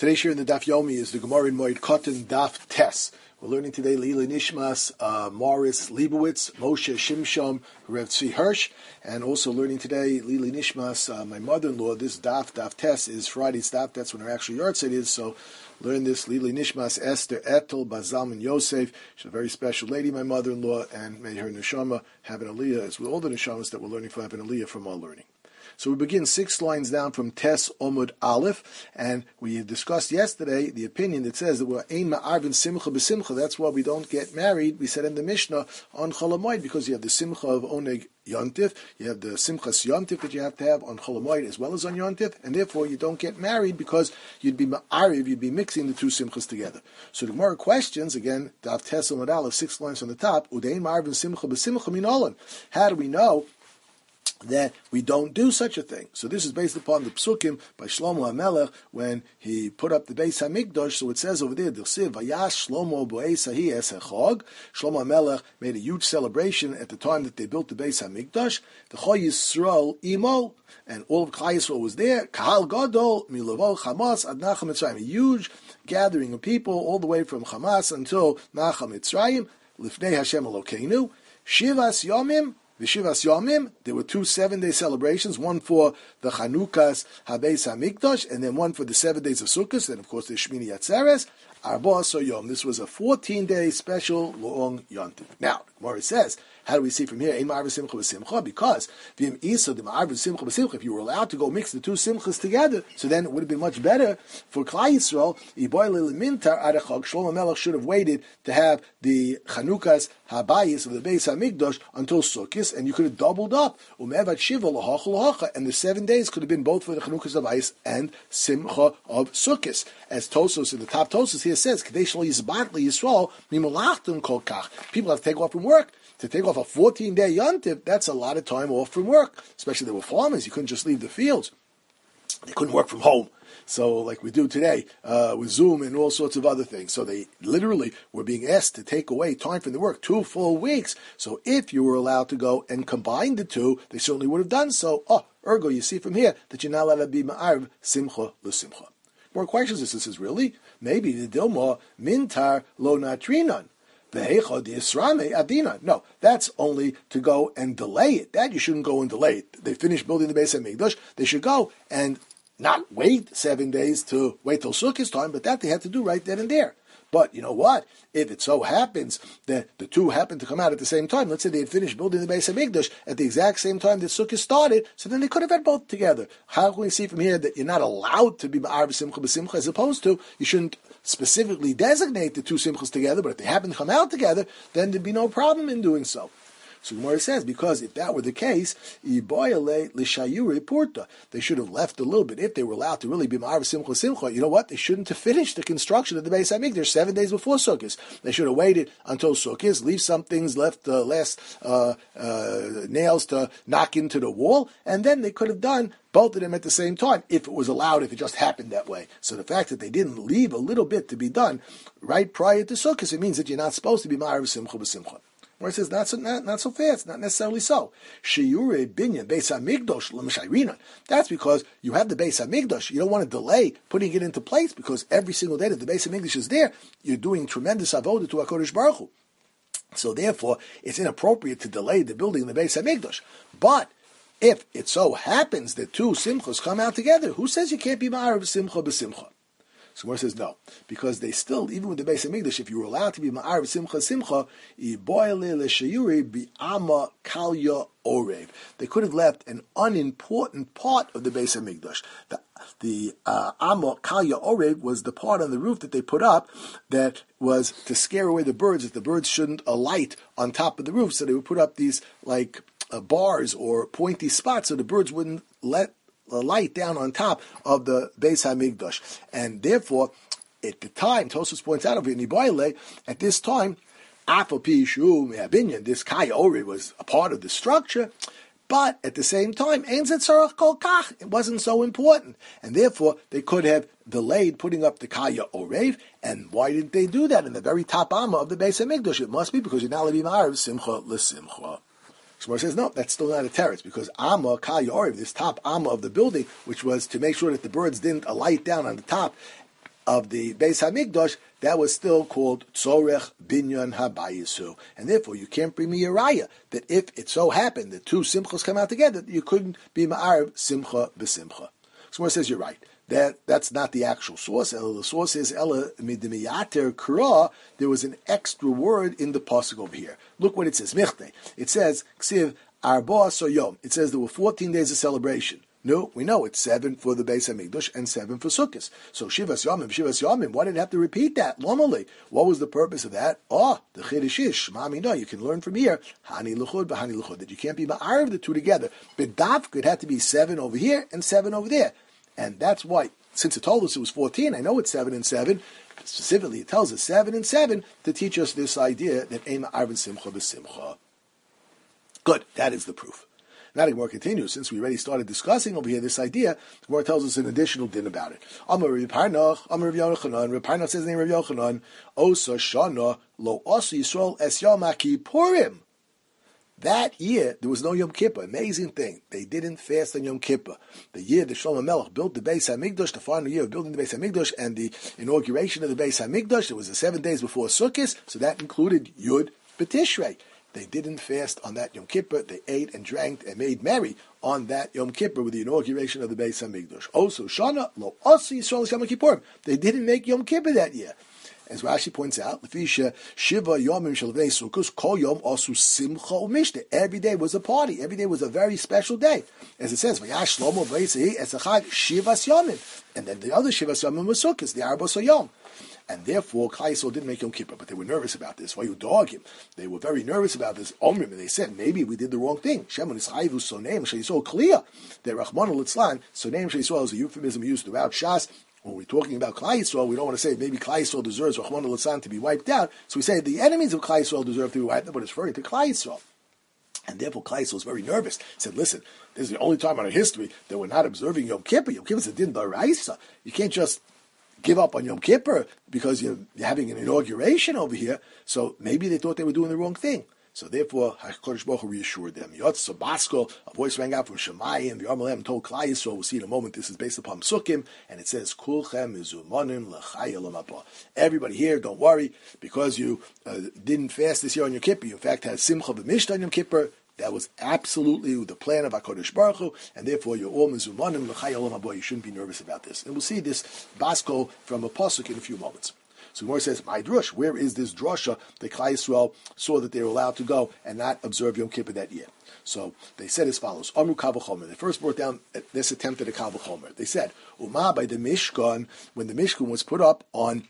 Today's share in the Daf Yomi is the Gemara in Moed Katan Daf Tes. We're learning today Lili Nishmas, Morris Leibowitz, Moshe Shimshon, Rev Tzvi Hirsch, and also learning today Lili Nishmas, my mother-in-law. This Daf Tes is Friday's Daf. That's when her actual yahrzeit is. So learn this Lili Nishmas Esther Etel Bazalman Yosef. She's a very special lady, my mother-in-law, and may her neshama have an aliyah, as with all the neshamas that we're learning from, have an aliyah from our learning. So we begin 6 lines down from Tes Omud Aleph, and we discussed yesterday the opinion that says that we're Ein Ma'arvin Simcha B'Simcha. That's why we don't get married, we said in the Mishnah, on Chol HaMoed, because you have the Simcha of Oneg Yontif, you have the Simchas Yontif that you have to have on Chol HaMoed as well as on Yontif, and therefore you don't get married because you'd be Ma'ariv, you'd be mixing the two Simchas together. So the Gemara questions, again, Daf Tes Omud Aleph, 6 lines from the top, Udein Ma'arvin Simcha B'Simcha Min Olan. How do we know that we don't do such a thing? So this is based upon the Psukim by Shlomo HaMelech when he put up the Beis HaMikdash. So it says over there, D'chsiv Vayash Shlomo Bo'es Hahi Es Hechog. Shlomo HaMelech made a huge celebration at the time that they built the Beis HaMikdash. The Chol Yisrael Imo, and all of Klal Yisrael was there. Kahal Gadol Milavo Chamas Ad Nacham Mitzrayim. A huge gathering of people all the way from Hamas until Nacham Mitzrayim. Lifnei Hashem Elokeinu. Shivas Yomim. V'shivas Yomim, there were 2 7-day celebrations, one for the Chanukas HaBeis HaMikdash, and then one for the 7 days of Sukkot, and of course the Shmini Atzeres, Arba Asar Yom. This was a 14-day special long Yontif. Now, Gemara says, how do we see from here? Ein Ma'arvin Simcha B'Simcha, because V'im Isa the Ma'arvin Simcha B'Simcha, if you were allowed to go mix the 2 Simchas together, so then it would have been much better for Klal Yisrael. Iboy Mintar Adachog, Shlomo HaMelech should have waited to have the Chanukas Habayis of the Beis HaMikdash until Sukkot, and you could have doubled up. Umevat Shiva L'Hocha L'Hocha, and the 7 days could have been both for the Chanukas Habayis and Simcha of Sukkot. As Tosos in the top Tosos here says, Kadesh Lo Yizbat L'Yisrael Mimolachtum Kol Kach. People have to take off from work. To take off a 14-day yontif, that's a lot of time off from work. Especially they were farmers, you couldn't just leave the fields. They couldn't work from home. So like we do today with Zoom and all sorts of other things. So they literally were being asked to take away time from the work, 2 full weeks. So if you were allowed to go and combine the 2, they certainly would have done so. Ergo, you see from here that you're not allowed to be ma'arv simcha l'simcha. More questions. This is really maybe the Dilma mintar lo natrinan. No, that's only to go and delay it. That you shouldn't go and delay it. They finished building the Beis HaMikdash. They should go and not wait 7 days to wait till Sukkot's time, but that they had to do right then and there. But you know what? If it so happens that the 2 happen to come out at the same time, let's say they had finished building the Beis HaMikdash at the exact same time that Sukkot started, so then they could have had both together. How can we see from here that you're not allowed to be Ma'arv Simcha B'Simcha, as opposed to you shouldn't specifically designate the 2 Simchas together, but if they happen to come out together, then there'd be no problem in doing so. So Gemara says, because if that were the case, they should have left a little bit. If they were allowed to really be Ma'arv Simcha Simcha, you know what? They shouldn't have finished the construction of the Beis HaMikdash 7 days before Sukkot. They should have waited until Sukkot, leave some things left, last nails to knock into the wall, and then they could have done both of them at the same time, if it was allowed, if it just happened that way. So the fact that they didn't leave a little bit to be done right prior to Sukkot, it means that you're not supposed to be Ma'arv Simcha B'Simcha. Where it says not so fast, not necessarily so. Sheyure binyan Beis HaMikdash l'mishayrinan. That's because you have the Beis HaMikdash. You don't want to delay putting it into place, because every single day that the Beis HaMikdash is there, you're doing tremendous avodah to HaKadosh Baruch Hu. So therefore, it's inappropriate to delay the building of the Beis HaMikdash. But if it so happens that 2 simchas come out together, who says you can't be ma'arv simcha b'simcha? So Gemara says no, because they still, even with the Beis HaMikdash, if you were allowed to be ma'arv simcha simcha, bi'ama kalya orev. They could have left an unimportant part of the Beis HaMikdash. The Amma Kalya Orev was the part on the roof that they put up that was to scare away the birds, that the birds shouldn't alight on top of the roof. So they would put up these like bars or pointy spots so the birds wouldn't let the light down on top of the Beis HaMikdash. And therefore, at the time, Tosfos points out over in Iboyle, at this time, this Kaya Orev was a part of the structure, but at the same time, it wasn't so important. And therefore, they could have delayed putting up the Kaya Orev. And why didn't they do that in the very top Amma of the Beis HaMikdash? It must be because you're not allowed to be ma'arv simcha l'simcha. Gemara says, no, that's still not a teretz, because Amma, Kal Yorev, this top Amma of the building, which was to make sure that the birds didn't alight down on the top of the Beis Hamikdash, that was still called Tzorech Binyan Habayisu. And therefore, you can't bring me a raya that if it so happened that two simchas come out together, you couldn't be ma'arv simcha b'simcha. So it says you're right. That's not the actual source. The source is Ella midimiyater kra. There was an extra word in the pasuk over here. Look what it says. Michte. It says ksiv arba soyom. It says there were 14 days of celebration. No, we know it's 7 for the Beis Hamikdash and 7 for Sukkot. So Shivas Yomim. Why did it have to repeat that? Lomali. What was the purpose of that? The Chiddush is Shema Mina. You can learn from here. Hani Luchud, Bahani Luchud. That you can't be ma'arv the two together. But Davk, it had to be 7 over here and 7 over there. And that's why, since it told us it was 14, I know it's 7 and 7. Specifically, it tells us 7 and 7 to teach us this idea that Ema Arvin Simcha B'Simcha. Good, that is the proof. Now the Gemara continues, since we already started discussing over here this idea, the Gemara tells us an additional din about it. Amar Rav Parnach, Amar Rav Yochanan, Rav Parnach says the name Rav Yochanan, Osa Shana Lo Osa Yisrael Es Yom HaKippurim. That year, there was no Yom Kippur. Amazing thing. They didn't fast on Yom Kippur. The year that Shlomo Melech built the Beis HaMikdash, the final year of building the Beis HaMikdash, and the inauguration of the Beis HaMikdash, it was the 7 days before Sukkot, so that included Yud B'Tishrei. They didn't fast on that Yom Kippur. They ate and drank and made merry on that Yom Kippur with the inauguration of the Beis HaMikdash. Also, Shana Lo Osi Yisrael Yom Kippurim. They didn't make Yom Kippur that year. As Rashi points out, Shiva Yomim Shalvei Sukkos Kol Yom Osu Simcha Umishte. Every day was a party. Every day was a very special day. As it says, Vayash Shlomo Vayisei Etzachag Shivas Yomim. And then the other Shivas Yomim was Sukkos, the Arba Soyom. And therefore, Klal Yisrael didn't make Yom Kippur, but they were nervous about this. Why you dog him? They were very nervous about this. Omrim, and they said, maybe we did the wrong thing. Shemon Yisraelu Soneim Shayisrael Kliya. That Rachmana Litzlan, Soneim Shayisrael is a euphemism used throughout Shas. When we're talking about Klal Yisrael, we don't want to say maybe Klal Yisrael deserves Rachmana Litzlan to be wiped out. So we say the enemies of Klal Yisrael deserve to be wiped out, but it's referring to Klal Yisrael. And therefore, Klal Yisrael was very nervous. He said, listen, this is the only time in our history that we're not observing Yom Kippur. Yom Kippur is a din d'oraisa. You can't just give up on Yom Kippur because you're having an inauguration over here. So maybe they thought they were doing the wrong thing. So therefore, HaKadosh Baruch Hu reassured them. Yotz Sabasko, a voice rang out from Shemayim. The Armalem told Klal Yisrael, we'll see in a moment, this is based upon Sukkim, and it says, Kulchem izumonim l'chayel amapa. Everybody here, don't worry, because you didn't fast this year on Yom Kippur. You in fact had Simcha b'Mishta on Yom Kippur. That was absolutely the plan of HaKadosh Baruch Hu, and therefore you're all mizumanim l'chayel amapa. You shouldn't be nervous about this. And we'll see this Basko from a pasuk in a few moments. So Gemara says, "My drush, where is this drasha that Klal Yisrael saw that they were allowed to go and not observe Yom Kippur that year?" So they said as follows: Amru Kal V'chomer. They first brought down this attempt at a Kal V'chomer. They said, "Uma by the Mishkan, when the Mishkan was put up on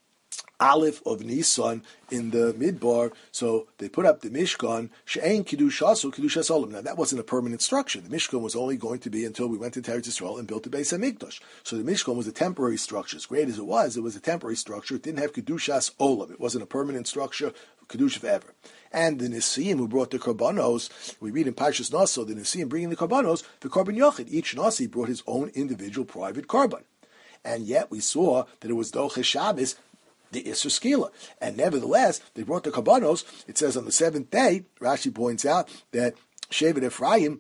Aleph of Nisan in the Midbar, so they put up the Mishkan, She'ein Kiddushas or Kiddushas Olam." Now that wasn't a permanent structure. The Mishkan was only going to be until we went to Eretz Yisrael and built the Beis HaMikdash. So the Mishkan was a temporary structure. As great as it was a temporary structure. It didn't have Kiddushas Olam. It wasn't a permanent structure, Kedusha forever. And the Nesiim who brought the Karbanos, we read in Parshas Naso, the Nesiim bringing the Karbanos, the Karban Yochid. Each Nasi brought his own individual private Karban. And yet we saw that it was Doche Shabbos, the Isser Skila. And nevertheless, they brought the Karbanos. It says on the 7th day, Rashi points out that Shevet Ephraim,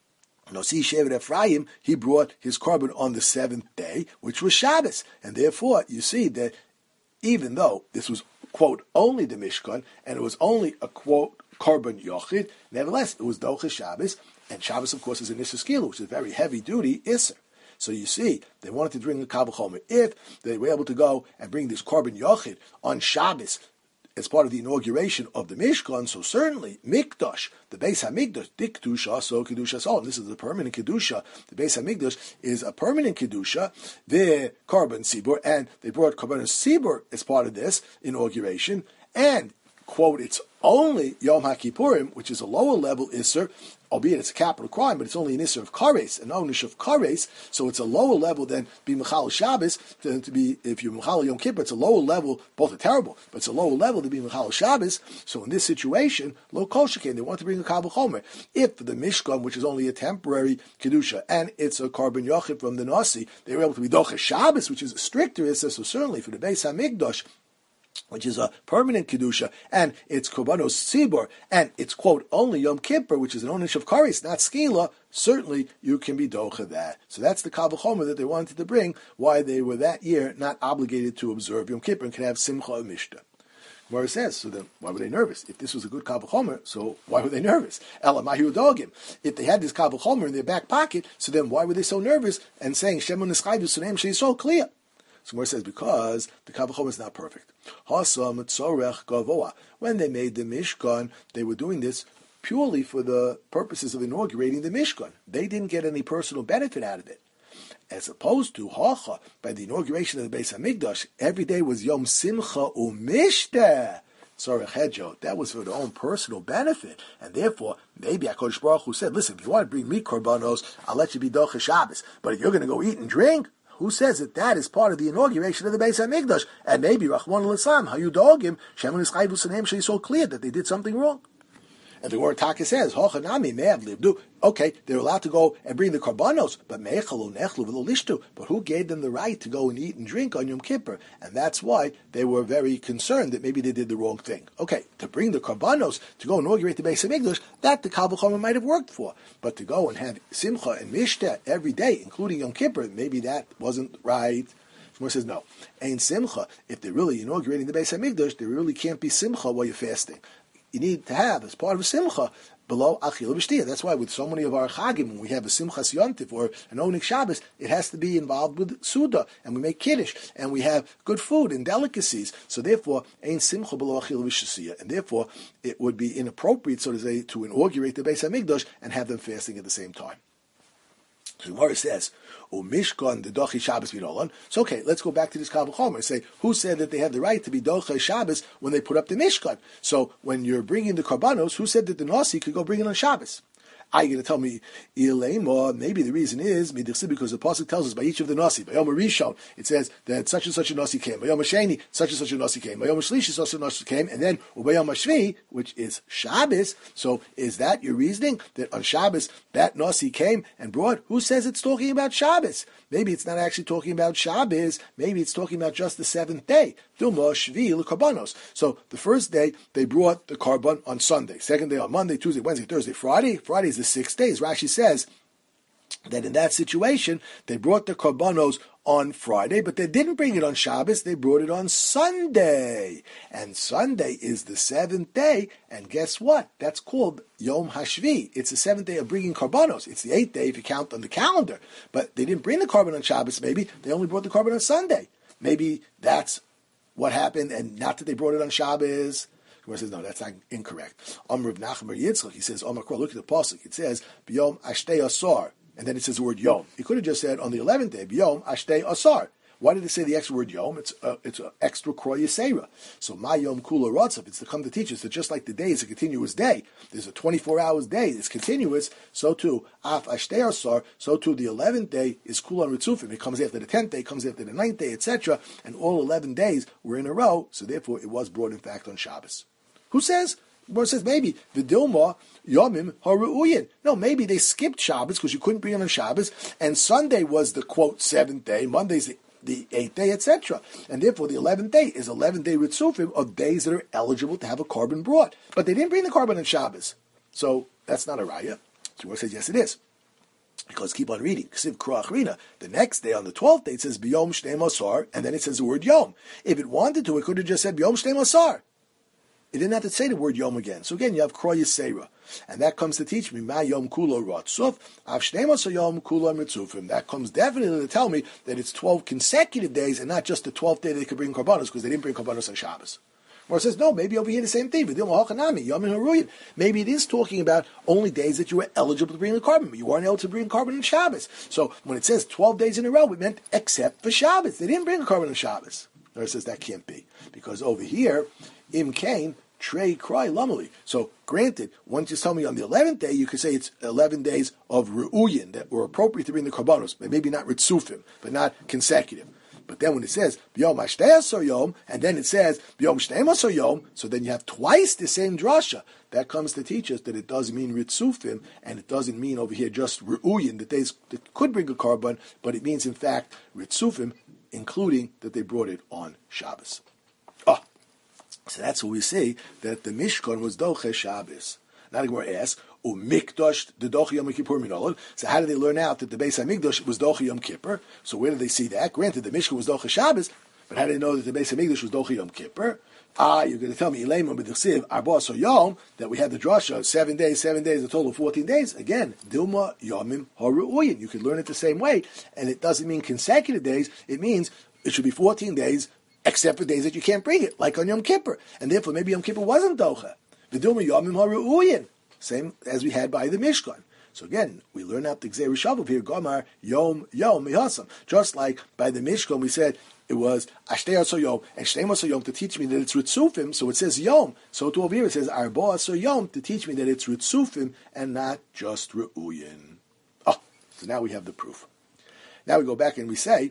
he brought his Karban on the 7th day, which was Shabbos. And therefore, you see that even though this was, quote, only the Mishkan, and it was only a, quote, Karban Yochid, nevertheless, it was Doche Shabbos, and Shabbos, of course, is an Isser Skila, which is a very heavy-duty Isser. So you see, they wanted to bring the Kal V'chomer. If they were able to go and bring this Karban Yochid on Shabbos as part of the inauguration of the Mishkan, so certainly Mikdash, the Beis HaMikdash, Dik Kedusha, so Kedusha Sol. This is the permanent Kedusha. The Beis HaMikdash is a permanent Kedusha, the Karban Sibur, and they brought Karban Sibur as part of this inauguration, and, quote, it's only Yom HaKippurim, which is a lower level Isser, albeit it's a capital crime, but it's only an Isser of Kares, an Onish of Kares, so it's a lower level than be Mechal Shabbos, to be, if you're Mechal Yom Kippur, it's a lower level, both are terrible, but it's a lower level to be Mechal Shabbos. So in this situation, Lo Kol Shekain, they want to bring a Kal V'chomer. If the Mishkan, which is only a temporary Kedusha, and it's a Karban Yochid from the Nasi, they were able to be Doche Shabbos, which is a stricter Isser, so certainly for the Beis HaMikdash, which is a permanent kedusha, and it's korbanos tzibur, and it's quote only Yom Kippur, which is an onish of kares, not skila. Certainly, you can be docha that. So that's the kal v'chomer that they wanted to bring. Why they were that year not obligated to observe Yom Kippur and can have simcha or mishta. Gemara says, so then why were they nervous? If this was a good kal v'chomer, so why were they nervous? Ela mahi udogim. If they had this kal v'chomer in their back pocket, so then why were they so nervous and saying Shemu Nischayvu Suneim Sheisol Kliya? So Gemara says, because the kal v'chomer is not perfect. Hasam tzorech gavoa. When they made the Mishkan, they were doing this purely for the purposes of inaugurating the Mishkan. They didn't get any personal benefit out of it. As opposed to Hacha, by the inauguration of the Beis HaMikdash, every day was Yom Simcha Umishteh. Tzorech Hedjo. That was for their own personal benefit. And therefore, maybe HaKadosh Baruch Hu said, listen, if you want to bring me korbanos, I'll let you be Docha Shabbos. But if you're going to go eat and drink, who says that that is part of the inauguration of the Beis HaMikdash? And maybe Rachmana litzlan, how you dog him, Shemu Nischayvu Suneim Sheisol Kliya, that they did something wrong. And the word Taka says, Hochanami may have lived. Okay, they're allowed to go and bring the karbanos, but mechalu nechlu v'lo. But who gave them the right to go and eat and drink on Yom Kippur? And that's why they were very concerned that maybe they did the wrong thing. Okay, to bring the karbanos to go inaugurate the Beis HaMikdash, that the kal v'chomer might have worked for. But to go and have simcha and mishteh every day, including Yom Kippur, maybe that wasn't right. Shmuel says no. Ain't simcha. If they're really inaugurating the Beis HaMikdash, there really can't be simcha while you're fasting. You need to have, as part of a simcha, below achila v'shtiyah. That's why with so many of our chagim, when we have a simchas yontif or an onik Shabbos, it has to be involved with suda, and we make kiddush, and we have good food and delicacies. So therefore, ain't simcha below achila v'shtiyah, and therefore it would be inappropriate, so to say, to inaugurate the Beis HaMikdash and have them fasting at the same time. So Gemara says, Mishkan the Dochi Shabbos B'Nolan. So okay, let's go back to this Kal V'chomer and say, who said that they had the right to be Dochi Shabbos when they put up the Mishkan? So when you're bringing the Karbanos, who said that the Nasi could go bring it on Shabbos? Are you going to tell me, maybe the reason is, because the Pasuk tells us by each of the Nasi, by Yom Rishon, it says that such and such a Nasi came, by Yom Sheni, such and such a Nasi came, by Yom Shlishi, such a Nasi came, and then by Yom Shvi, which is Shabbos. So is that your reasoning, that on Shabbos that Nasi came and brought? Who says it's talking about Shabbos? Maybe it's not actually talking about Shabbos, maybe it's talking about just the seventh day. Duma Shvi l'Karbanos. So the first day, they brought the Karban on Sunday, second day on Monday, Tuesday, Wednesday, Thursday, Friday. Friday is the 6 days. Rashi says that in that situation, they brought the Karbanos on Friday, but they didn't bring it on Shabbos, they brought it on Sunday. And Sunday is the seventh day, and guess what? That's called Yom Hashvi. It's the seventh day of bringing Karbanos. It's the eighth day if you count on the calendar. But they didn't bring the Karban on Shabbos, maybe. They only brought the Karban on Sunday. Maybe that's what happened, and not that they brought it on Shabbos. Gemara says, no, that's not incorrect. Amr of Nachman Yitzchak, he says, Amr Kro, look at the pasuk. It says, B'yom Ashtei Asar, and then it says the word Yom. He could have just said, on the 11th day, B'yom Ashtei Asar. Why did it say the extra word Yom? It's an extra Kroy Yisera. So, Ma Yom Kula Rotzav, it's to come to teach us that just like the day is a continuous day, there's a 24 hours day, it's continuous, so too, Af Ashtei Asar, so too the 11th day is Kula Ritzufim. It comes after the 10th day, comes after the 9th day, etc. And all 11 days were in a row, so therefore it was brought in fact on Shabbos. Who says? Well, says maybe the Dilma Yomim Haruuyin. No, maybe they skipped Shabbos because you couldn't bring it on Shabbos, and Sunday was the quote 7th day, Monday's the 8th day, etc. And therefore the 11th day is 11th day Ritzufim of days that are eligible to have a Karban brought. But they didn't bring the Karban on Shabbos. So that's not a raya. So Gemara says yes it is. Because keep on reading. Ksiv Kruachrina. The next day, on the 12th day, it says B'yom Shnei Masar, and then it says the word Yom. If it wanted to, it could have just said B'yom Shnei Masar. It didn't have to say the word Yom again. So again, you have Kroy Yisera. And that comes to teach me, Ma Yom Kulo Ratzuf, Av Shnei Masar Yom Kulo Mitzufim. That comes definitely to tell me that it's 12 consecutive days and not just the 12th day they could bring Karbanos, because they didn't bring Karbanos on Shabbos. Or it says, no, maybe over here the same thing. Maybe it is talking about only days that you were eligible to bring the Karban, but you weren't able to bring Karban on Shabbos. So when it says 12 days in a row, it meant except for Shabbos. They didn't bring a Karban on Shabbos. Or it says that can't be. Because over here, Im Kain, Trey Cry Lamali. So granted, once you tell me on the 11th day, you could say it's 11 days of Ru'uyin that were appropriate to bring the Karbanos, but maybe not Ritzufim, but not consecutive. But then when it says B'yom Ashtei Yom, and then it says B'yom Shnei Yom, so then you have twice the same drasha. That comes to teach us that it does mean Ritzufim, and it doesn't mean over here just Ru'uyin, that they could bring a Karban, but it means in fact Ritzufim, including that they brought it on Shabbos. So that's what we see, that the Mishkan was Doche Shabbos. Now the Gemara asks, Mikdash the Doche Yom Kippur Minolad. So how did they learn out that the Beis HaMikdash was Doche Yom Kippur? So where did they see that? Granted, the Mishkan was Doche Shabbos, but how did they know that the Beis HaMikdash was Doche Yom Kippur? You're going to tell me, Ilema B'Dichsiv, Arba So Yom, that we had the drasha, 7 days, a total of 14 days. Again, Dilma Yomim HaRu'uyin. You could learn it the same way, and it doesn't mean consecutive days. It means it should be 14 days, except for days that you can't bring it, like on Yom Kippur. And therefore, maybe Yom Kippur wasn't Docha. V'dilma Yomim HaRu'uyin. Same as we had by the Mishkan. So again, we learn out the Gzei Shavuot here, Gomar, Yom Mihasam. Just like by the Mishkan, we said it was Ashtei Aso Yom and Shtei Aso Yom to teach me that it's Ritzufim, so it says Yom. So to over here it says Arba Aso Yom to teach me that it's Ritzufim and not just Re'uyin. Oh, so now we have the proof. Now we go back and we say,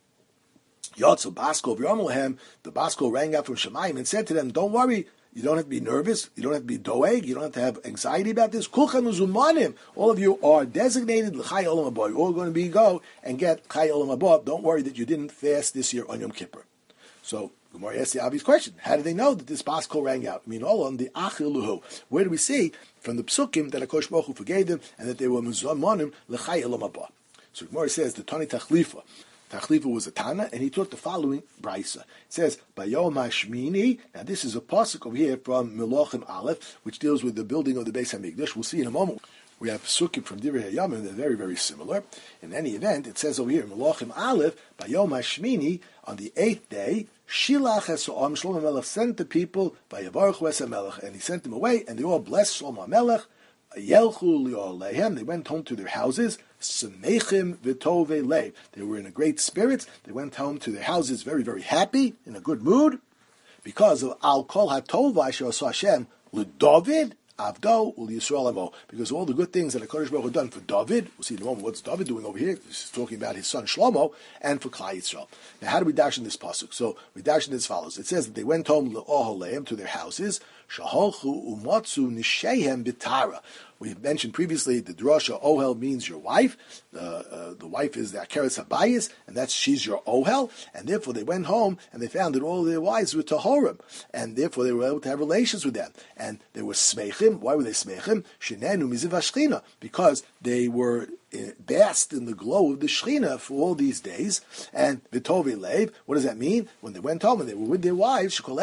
Yotzo Basko V'Yom the Basko rang out from Shemayim and said to them, don't worry, you don't have to be nervous. You don't have to be doeg. You don't have to have anxiety about this. Kulchan uzumanim. All of you are designated l'chai olam haba. You're all going to go and get chai olam haba. Don't worry that you didn't fast this year on Yom Kippur. So Gemara asks the obvious question: how do they know that this Basko rang out? I mean, all on the achiluhu. Where do we see from the psukim that HaKadosh Baruch Hu forgave them and that they were muzumanim l'chai olam haba? So Gemara says the Tani Tachlifa. Tachlifa was a Tana, and he taught the following brisa. It says, Bayom HaShmini. Now this is a pasuk over here from Melachim Aleph, which deals with the building of the Beis HaMikdash. We'll see in a moment. We have psukim from Divrei Hayamim, they're very, very similar. In any event, it says over here, Melachim Aleph, Bayom HaShmini, on the 8th day, Shilach HaSo'am, Shlomo HaMelech sent the people, Vayavarchu HaMelech, and he sent them away, and they all blessed Shlomo HaMelech, Yelchu li'oleihem, they went home to their houses, Semechim v'tovei leiv. They were in a great spirit. They went home to their houses very, very happy, in a good mood, because of Al Kol HaTova Asher Asa Hashem LeDavid Avdo U'Yisrael Amo. Because all the good things that HaKadosh Baruch Hu done for David, we'll see in a moment what's David doing over here. This is talking about his son Shlomo, and for Klal Yisrael. Now, how do we dash in this pasuk? So we dash in as follows. It says that they went home le'oholeim, to their houses. Shaholchu umatzu nishehem bitara. We mentioned previously the drasha ohel means your wife. The wife is the Akeres Habayis, and she's your ohel. And therefore they went home and they found that all their wives were tahorim, and therefore they were able to have relations with them. And they were smechim. Why were they smechim? Shinenu miziv hashchina, because they were basked in the glow of the Shechina for all these days. And v'tovei leiv, what does that mean? When they went home and they were with their wives, all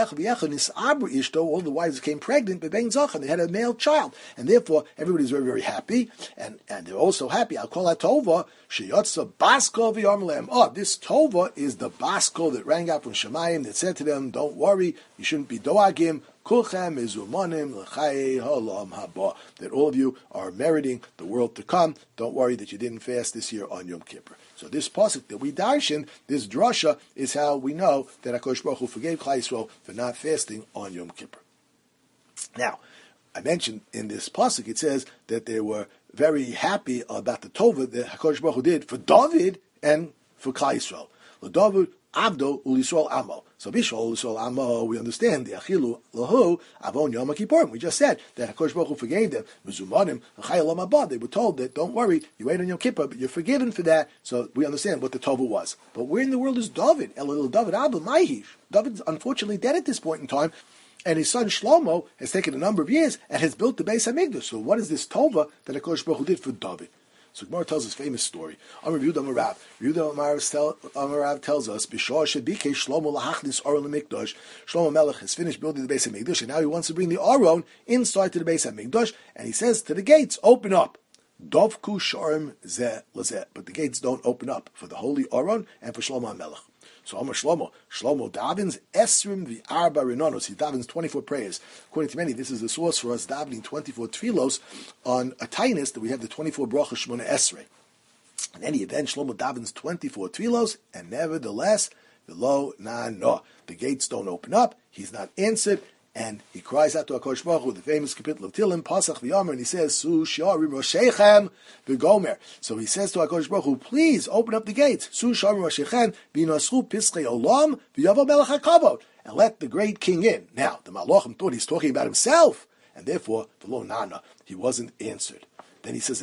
the wives became pregnant, and they had a male child, and therefore everybody's very, very happy, and they're also happy. I'll call that tova sheyotza basko v'yarmelem. Oh, this tova is the basko that rang out from Shemayim that said to them, "Don't worry, you shouldn't be doagim." Kulchem izumanim l'chai halam haba. That all of you are meriting the world to come. Don't worry that you didn't fast this year on Yom Kippur. So this pasuk that we darshan, this drasha, is how we know that HaKadosh Baruch Hu forgave Klal Yisrael for not fasting on Yom Kippur. Now, I mentioned in this pasuk, it says that they were very happy about the tova that HaKadosh Baruch Hu did for David and for Klal Yisrael. David Abdo U'Yisrael Amo. So Bishol U'Yisrael Amo, we understand the Achilu Lahu Avon Yom Kippurim. We just said that HaKadosh Baruch Hu forgave them. Mezumanim L'chayil Amabad. They were told that don't worry, you ate on Yom Kippur, but you're forgiven for that. So we understand what the tova was. But where in the world is David? Elul David Abba Maihish. David's unfortunately dead at this point in time. And his son Shlomo has taken a number of years and has built the Beis HaMikdash. So what is this tova that HaKadosh Baruch Hu did for David? So Gemara tells this famous story. Amar Yehuda Amarav. Yehuda Amarav tells us, B'shor shebikei Shlomo lahachnis Aron leMikdash. Shlomo Melech has finished building the Beis HaMikdash, and now he wants to bring the Aron inside to the Beis HaMikdash, and he says to the gates, open up. Dovku shorim zeh lazeh. But the gates don't open up for the holy Aron and for Shlomo Melech. So Amar Shlomo davens esrim v'arba rinonos. He davens 24 prayers. According to many, this is the source for us davening 24 tefillos on a tainus that we have the 24 brachos shmona esrei. In any event, Shlomo davens 24 tefillos, and nevertheless, v'lo no. The gates don't open up. He's not answered. And he cries out to HaKadosh Baruch Hu, the famous capital of Tilim, Pasach v'Yomer, and he says, Su sharim roshechem v'gomer. So he says to HaKadosh Baruch Hu, please open up the gates. Su sharim roshechem v'nosru piskei olam v'yavo melech hakavod. And let the great king in. Now, the Malachim thought he's talking about himself, and therefore, v'lo nana, he wasn't answered. Then he says again,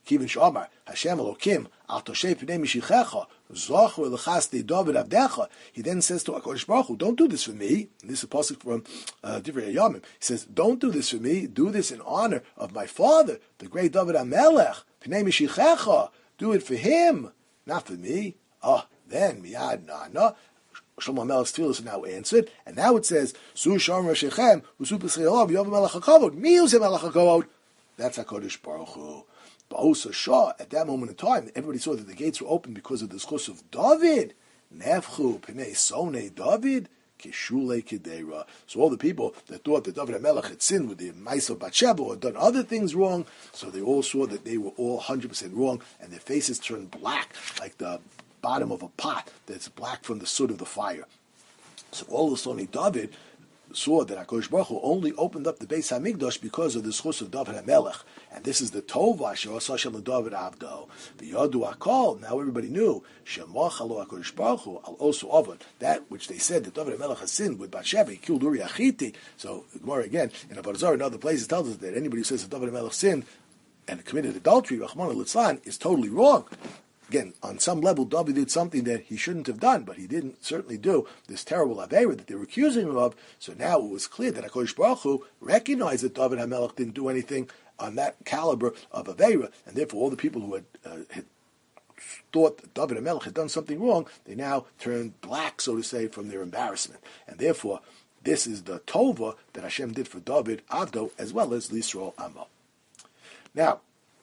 Kivin Shamar, Hashem Elokim, Al Toshay Pnei Mishichecha, Zochur L'chasdei David Avdecha. He then says to HaKadosh Baruch Hu, don't do this for me. And this is a pasuk from Divrei Hayamim. He says, don't do this for me. Do this in honor of my father, the great David HaMelech. Pnei Mishichecha. Do it for him, not for me. Then Miyad Nana. Shlomo HaMelech's tefillah is now answered, and now it says, Su Shalom Rashechem, Usu Pesachelav, Yov Melech HaKavod. Mi Yosef Melech HaKavod. That's HaKadosh Baruch Hu. But also Shah, at that moment in time, everybody saw that the gates were open because of the schus of David. Nefchu Pnei Sonei David, Kishule Kedera. So all the people that thought that David HaMelech had sinned with the Ma'aseh Bathsheba or done other things wrong, so they all saw that they were all 100% wrong, and their faces turned black, like the bottom of a pot that's black from the soot of the fire. So all of a sudden David saw that HaKadosh Baruch Hu only opened up the Beis HaMikdash because of the schus of David HaMelech. And this is the Tova she'asa Hashem l'David Avdo. The Yadu HaKol, now everybody knew, Shemach lo HaKadosh Baruch Hu al osu avon, that which they said that David HaMelech has sinned with Bathsheba, he killed Uriah Achiti. So the Gemara again, in Avodah Zarah and other places tells us that anybody who says that David HaMelech sinned and committed adultery, Rachmana litzlan, is totally wrong. Again, on some level, David did something that he shouldn't have done, but he didn't certainly do this terrible Aveira that they were accusing him of. So now it was clear that HaKadosh Baruch Hu recognized that David HaMelech didn't do anything on that caliber of Aveira, and therefore all the people who had thought that David HaMelech had done something wrong, they now turned black, so to say, from their embarrassment. And therefore, this is the Tova that Hashem did for David Avdo, as well as Yisrael Amo. Now,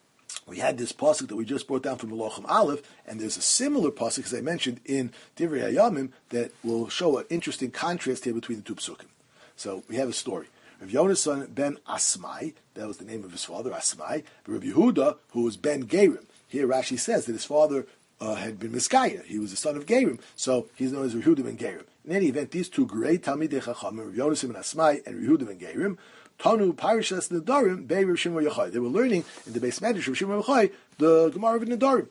we had this pasuk that we just brought down from Melachim Aleph, and there's a similar pasuk, as I mentioned, in Divrei Hayamim, that will show an interesting contrast here between the two psukim. So we have a story. Rav Yonasan ben Asmai, that was the name of his father, Asmai. Rav Yehuda, who was ben Gerim. Here Rashi says that his father had been Miskaya. He was the son of Gerim, so he's known as Rav Yehuda ben Gerim. In any event, these two great Talmidei Chachamim, Rav Yonasan ben Asmai and Rav Yehuda ben Gerim, Tanu Parashas Nedarim Bei Rav Shimon Yochai. They were learning in the Beis Medrash Rav Shimon Yochai the Gemara of Nedarim.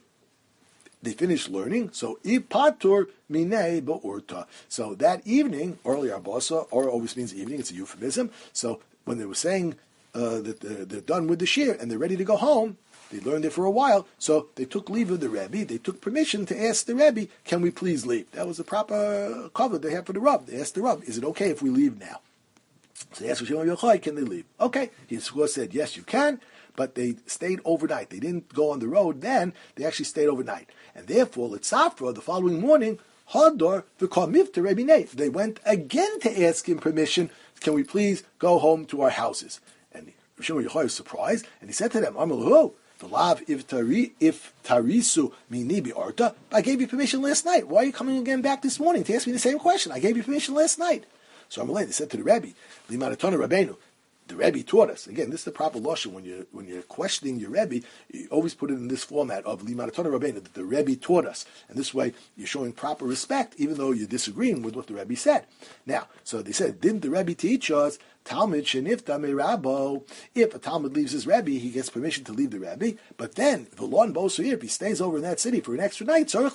They finished learning, so Ipatur Minei Ba'urta. So that evening, early Arbasa, or always means evening, it's a euphemism. So when they were saying that they're done with the shir and they're ready to go home, they learned it for a while, so they took leave of the Rebbe. They took permission to ask the Rebbe, can we please leave? That was the proper cover they had for the Rav. They asked the Rav, is it okay if we leave now? So they asked Shimon Yochai, can they leave? Okay. He of course said, yes, you can, but they stayed overnight. They didn't go on the road then, they actually stayed overnight. And therefore, Litzafra, the following morning, Hador v'kamiv to Rebbe Nate. They went again to ask him permission, can we please go home to our houses? And Shimon Yochai was surprised, and he said to them, Amalahu, the lav if tarisu mini arta. I gave you permission last night. Why are you coming again back this morning to ask me the same question? I gave you permission last night. So Amalei, they said to the Rebbe, Limaratona Rabbeinu, the Rebbe taught us. Again, this is the proper lashon. When you're questioning your Rebbe, you always put it in this format of Limaratona Rabbeinu, that the Rebbe taught us. And this way, you're showing proper respect, even though you're disagreeing with what the Rebbe said. Now, so they said, didn't the Rebbe teach us, Talmud shenifta merabo? If a Talmud leaves his Rebbe, he gets permission to leave the Rebbe. But then, v'lon bosu, if he stays over in that city for an extra night, he has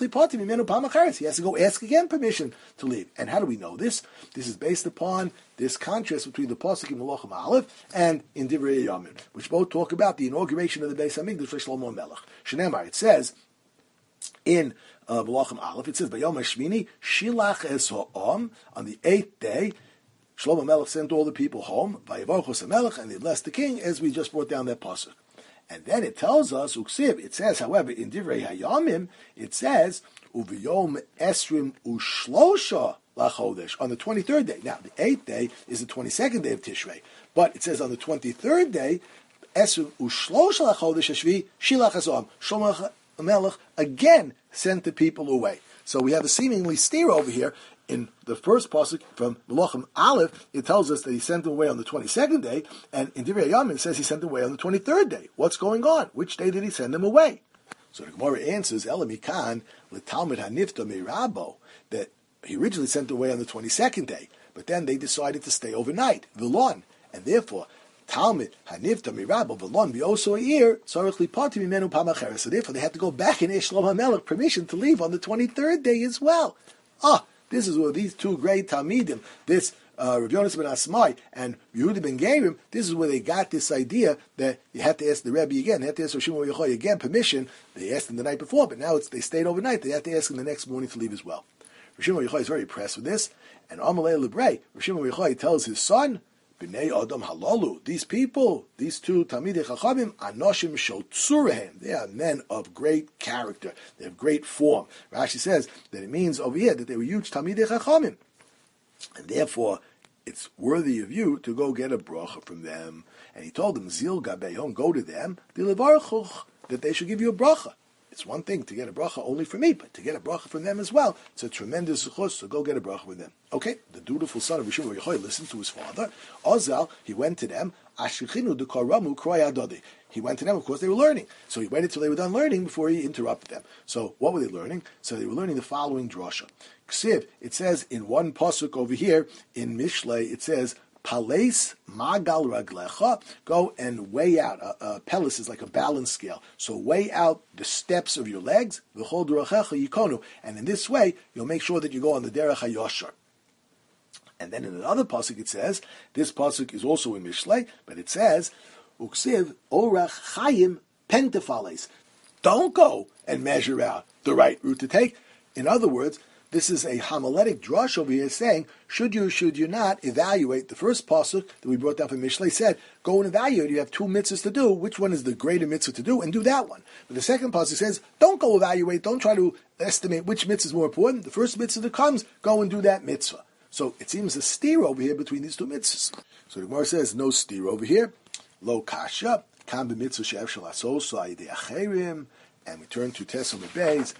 to go ask again permission to leave. And how do we know this? This is based upon this contrast between the pasuk in Melachim Aleph and in Divrei Hayamim, which both talk about the inauguration of the Beis Hamikdash for Shlomo Melech. Shneimar, it says in Melachim Aleph, it says, Bayom Hashmini, Shilach es ha'am, on the 8th day, Shlomo Melech sent all the people home, Vayevarchos HaMelech, and they blessed the king, as we just brought down that pasuk. And then it tells us, Uksiv, it says, however, in Divrei Hayamim, it says, Uviyom Esrim Ushlosha Lachodesh, on the 23rd day. Now, the 8th day is the 22nd day of Tishrei, but it says on the 23rd day, Esrim Ushlosha Lachodesh Hashvi, Shilach Hazam, Shlomo Melech again sent the people away. So we have a seemingly steer over here. In the first pasuk from Melachim Aleph, it tells us that he sent them away on the 22nd day, and in Divrei Hayamim it says he sent them away on the 23rd day. What's going on? Which day did he send them away? So the Gemara answers, Elamikan l'Talmud hanifta me'rabo, that he originally sent them away on the 22nd day, but then they decided to stay overnight, Vilon, and therefore Talmud hanifta me'rabo Vilon v'oso ha'ir tzarich lipati mimenu pamacheres. So therefore they had to go back and ask Shlomo HaMelech permission to leave on the 23rd day as well. This is where these two great Talmidim, this Rav Yonas ben Asmai and Yehuda ben Gerim, this is where they got this idea that you had to ask the Rebbe again, they had to ask Rosh Shimon Yochai again permission. They asked him the night before, but now they stayed overnight. They had to ask him the next morning to leave as well. Rosh Shimon Yochai is very impressed with this, and Amalei Lebrei, Rosh Shimon Yochai tells his son, B'nei Adam Halalu, these people, these two Talmidei Chachamim, Anoshim Shel Tzurehem, they are men of great character, they have great form. Rashi says that it means over here that they were huge Talmidei Chachamim, and therefore it's worthy of you to go get a bracha from them. And he told them, Zil Gabeyon, go to them, that they should give you a bracha. It's one thing to get a bracha only from me, but to get a bracha from them as well, it's a tremendous zechus, so go get a bracha with them. Okay, the dutiful son of Rishon Yochai listened to his father. Ozal, he went to them, Ashrichinu de Karamu Kroy Adodi. He went to them, of course, they were learning. So he waited till they were done learning before he interrupted them. So what were they learning? So they were learning the following drasha. Ksiv, it says in one pasuk over here, in Mishlei, it says, Pales magal raglecha, go and weigh out. A pelis is like a balance scale. So weigh out the steps of your legs, v'chol derachecha yikonu, and in this way you'll make sure that you go on the derech hayoshar. And then in another pasuk it says, this pasuk is also in Mishlei, but it says, uksiv orach chayim pentefales. Don't go and measure out the right route to take. In other words, this is a homiletic drush over here saying, should you not evaluate the first pasuk that we brought down from Mishlei said, go and evaluate, you have two mitzvahs to do, which one is the greater mitzvah to do, and do that one. But the second pasuk says, don't go evaluate, don't try to estimate which mitzvah is more important. The first mitzvah that comes, go and do that mitzvah. So it seems a steer over here between these two mitzvahs. So the Gemara says, no steer over here. Lo kasha, kam b'mitzvah she'ef shel asos ayidei acherim, and we turn to Tesel Beis.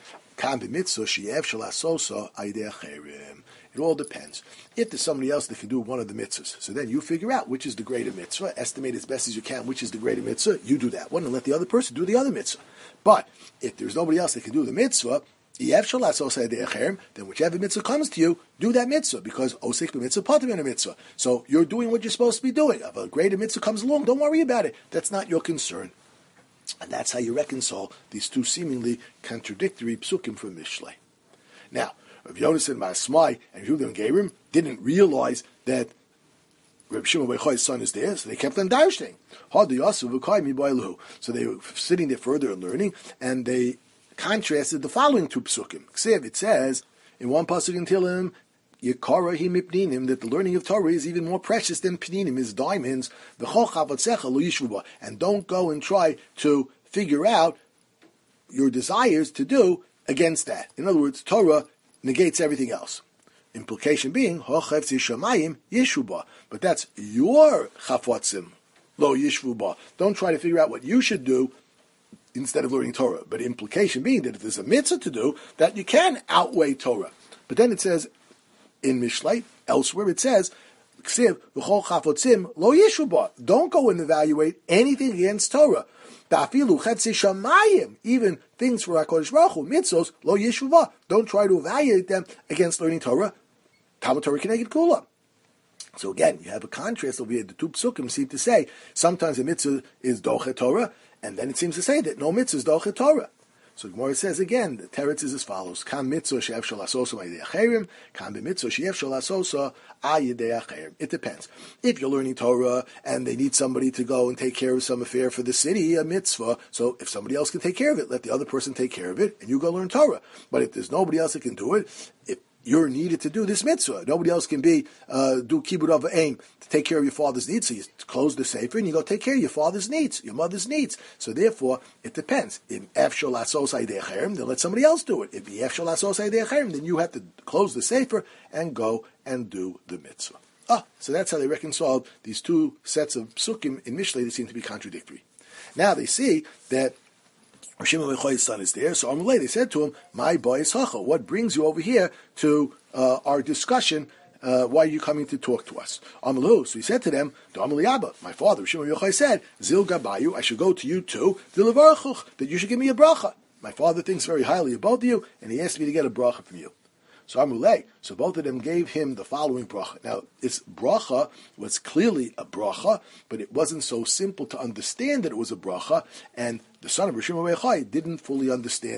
It all depends. If there's somebody else that can do one of the mitzvahs, so then you figure out which is the greater mitzvah, estimate as best as you can which is the greater mitzvah, you do that one, and let the other person do the other mitzvah. But if there's nobody else that can do the mitzvah, then whichever mitzvah comes to you, do that mitzvah, because osik b'mitzvah patim in a mitzvah. So you're doing what you're supposed to be doing. If a greater mitzvah comes along, don't worry about it. That's not your concern. And that's how you reconcile these two seemingly contradictory psukim from Mishlei. Now, Rav Yonas ben Asmai and Yehuda ben Gerim didn't realize that Reb Shimon bar Yochai's son is there, so they kept on darshteng. So they were sitting there further and learning, and they contrasted the following two psukim. It says, in one pasuk in Tehillim, Yekara him mipninim, that the learning of Torah is even more precious than pninim, is diamonds. And don't go and try to figure out your desires to do against that. In other words, Torah negates everything else. Implication being, yishuba. But that's your chafotzim, lo yishvuba. Don't try to figure out what you should do instead of learning Torah. But implication being that if there's a mitzvah to do, that you can outweigh Torah. But then it says, in Mishlei, elsewhere it says, don't go and evaluate anything against Torah. Even things for HaKadosh Baruch Hu, mitzvos, lo yeshuva. Don't try to evaluate them against learning Torah. Talmud Torah Keneged Kula. So again, you have a contrast over here. The two psukim seem to say sometimes a mitzvah is dochet Torah, and then it seems to say that no mitzvah is dochet Torah. So the Gemara says again, the teretz is as follows: Kam mitzvah she'ef shel asosa ayidei acherim, kam b'mitzvah she'ef shel asosa ayidei acherim. It depends. If you're learning Torah and they need somebody to go and take care of some affair for the city, a mitzvah. So if somebody else can take care of it, let the other person take care of it, and you go learn Torah. But if there's nobody else that can do it, if you're needed to do this mitzvah, nobody else can do kibbud av aim to take care of your father's needs. So you close the sefer and you go take care of your father's needs, your mother's needs. So therefore, it depends. If ef shel asos ayidei acherim, then let somebody else do it. If ef shel asos ayidei acherim, then you have to close the sefer and go and do the mitzvah. So that's how they reconciled these two sets of psukim in Mishlei that seem to be contradictory. Now they see that Shimon bar Yochai's son is there, so Amalei, they said to him, "My boy is Hacha. What brings you over here to our discussion? Why are you coming to talk to us?" Amalu, so he said to them, "Abba, my father Shimon bar Yochai said, Zil Gabayu, I should go to you too, that you should give me a bracha. My father thinks very highly of both of you, and he asked me to get a bracha from you." So Amulei, so both of them gave him the following bracha. Now, this bracha was clearly a bracha, but it wasn't so simple to understand that it was a bracha, and the son of Rishon bar Yochai didn't fully understand it.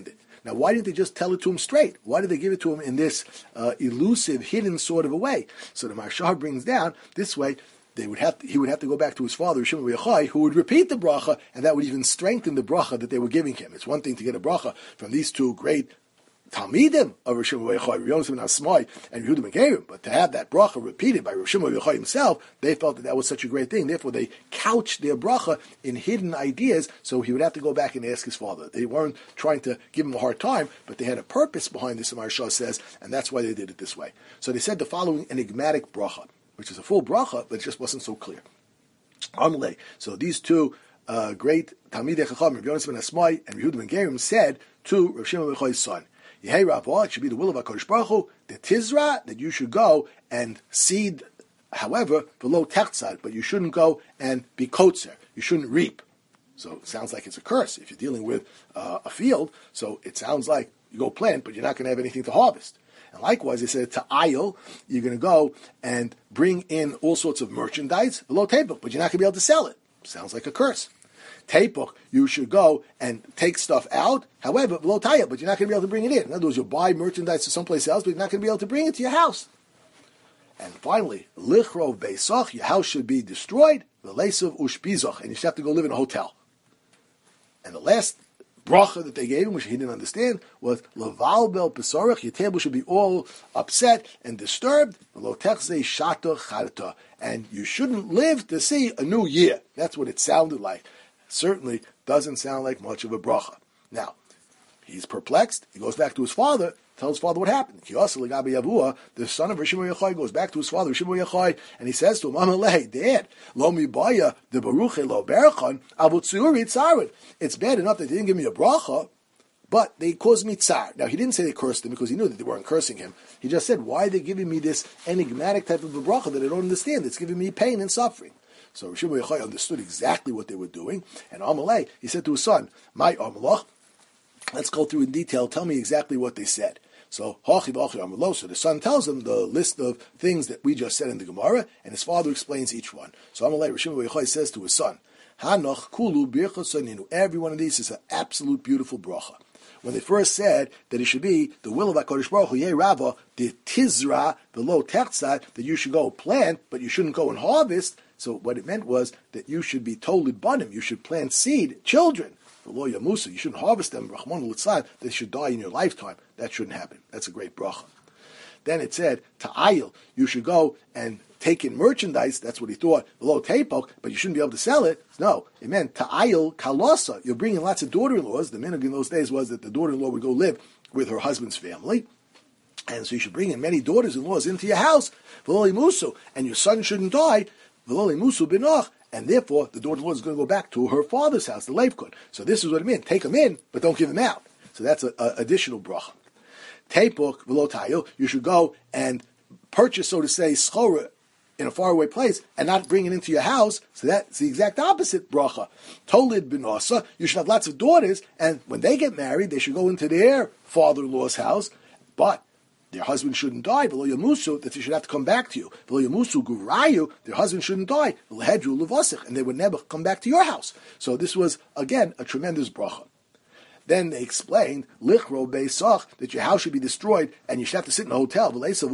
Now, why didn't they just tell it to him straight? Why did they give it to him in this elusive, hidden sort of a way? So the Marshal brings down this way. He would have to go back to his father, Shimon bar Yochai, who would repeat the bracha, and that would even strengthen the bracha that they were giving him. It's one thing to get a bracha from these two great Talmidim of Rosh Shimon bar Yochai, Rabbi Yonasan ben Asmai and Yehuda ben Gerim, but to have that bracha repeated by Rosh Shimon bar Yochai himself, they felt that was such a great thing. Therefore, they couched their bracha in hidden ideas, so he would have to go back and ask his father. They weren't trying to give him a hard time, but they had a purpose behind this, Maharsha says, and that's why they did it this way. So they said the following enigmatic bracha, which is a full bracha, but it just wasn't so clear. Amalei. So these two great Talmidei Chacham, Rabbi Yonasan ben Asmai and Yehuda ben Gerim, said to Rav Shimon bar Yochai's son, Yehei Rava, it should be the will of HaKadosh Baruch Hu, the Tizra, that you should go and seed, however, below Techtzad, but you shouldn't go and be Kotzer. You shouldn't reap. So it sounds like it's a curse if you're dealing with a field. So it sounds like you go plant, but you're not going to have anything to harvest. And likewise, they said to Ayil, you're going to go and bring in all sorts of merchandise below table, but you're not going to be able to sell it. Sounds like a curse. Teipuk, you should go and take stuff out, however, below tayah, but you're not going to be able to bring it in. In other words, you'll buy merchandise to someplace else, but you're not going to be able to bring it to your house. And finally, lichrov beisach, your house should be destroyed, v'leisav ushpizach, and you should have to go live in a hotel. And the last bracha that they gave him, which he didn't understand, was Laval bel pesarach, your table should be all upset and disturbed, and you shouldn't live to see a new year. That's what it sounded like. Certainly doesn't sound like much of a bracha. Now, he's perplexed. He goes back to his father, tells his father what happened. The son of Shimon bar Yochai goes back to his father, Shimon bar Yochai, and he says to him, Amalei, Dad, lo mibaya de baruche lo berachan, avu tzuri tzarid. It's bad enough that they didn't give me a bracha, but they caused me tsar. Now, he didn't say they cursed him because he knew that they weren't cursing him. He just said, why are they giving me this enigmatic type of a bracha that I don't understand? It's giving me pain and suffering. So Shimon bar Yochai understood exactly what they were doing. And Amalei, he said to his son, my Amalach, let's go through in detail. Tell me exactly what they said. So the son tells him the list of things that we just said in the Gemara, and his father explains each one. So Amalei, Shimon bar Yochai says to his son, Hanoch kulu birchos, every one of these is an absolute beautiful bracha. When they first said that it should be the will of HaKadosh Baruch Hu, Yeh Rava, the Tizra, the low Techtzad, that you should go plant, but you shouldn't go and harvest. So what it meant was that you should be totally banim, you should plant seed, children. Lo Yamusa, you shouldn't harvest them, Rahman Litzlan, they should die in your lifetime. That shouldn't happen. That's a great bracha. Then it said, to Ayil, you should go and take in merchandise. That's what he thought, below Teipok, but you shouldn't be able to sell it. No, it meant to Ayil Kalasa. You're bringing lots of daughter-in-laws. The minhag in those days was that the daughter-in-law would go live with her husband's family. And so you should bring in many daughters-in-laws into your house, V'loli Musu, and your son shouldn't die, V'loli Musu Binach, and therefore the daughter-in-law is going to go back to her father's house, the Leivkun. So this is what it meant. Take them in, but don't give them out. So that's an additional bracha. Teipuk v'lo tayo, you should go and purchase, so to say, schora in a faraway place and not bring it into your house. So that's the exact opposite bracha. Tolid binasa, you should have lots of daughters, and when they get married, they should go into their father-in-law's house, but their husband shouldn't die. V'lo yamusu, that they should have to come back to you. V'lo yamusu gurayu, their husband shouldn't die. V'lehedru levasich, and they would never come back to your house. So this was, again, a tremendous bracha. Then they explained, lichro beisach, that your house should be destroyed and you should have to sit in a hotel.